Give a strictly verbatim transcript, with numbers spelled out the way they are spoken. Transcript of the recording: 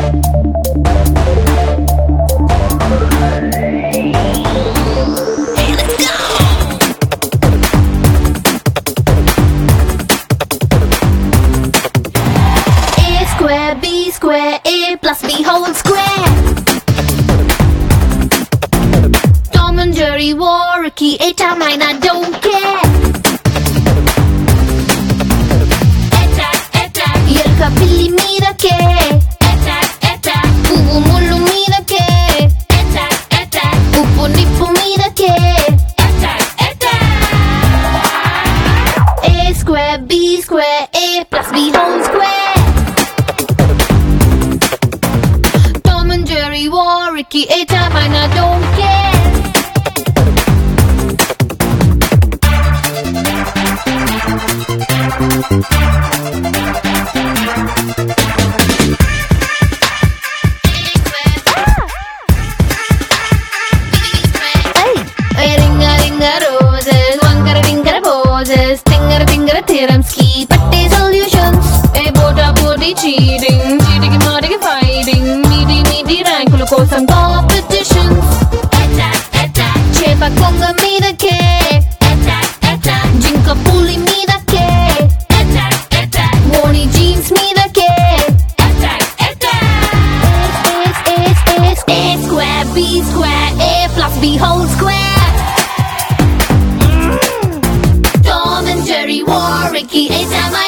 B square, A plus B whole square. Tom and Jerry war a key, eight or nine, I don't care. Attack, attack, Yelka pilli meedake. Attack, attack, Puvu mullu meedake. Attack, attack, Uppu nippu meedake. Attack, attack. A square, B square, A plus B whole square. Jerry war Ricky, eight or nine, I don't care. Hey, ringa ringa roses, wangara ringara poses, tingara tingara theorems, key patte solutions. A bota body cheating, cheating marting fighting. ర్యాంకుల కోసం competitions. Attack attack చేప కొంగ మీదకే. Attack attack జింక పులి మీదకే. Attack attack మోని జీన్స్ మీదకే. Attack attack A square B square A plus B whole square. Tom and Jerry war Ricky, eight time I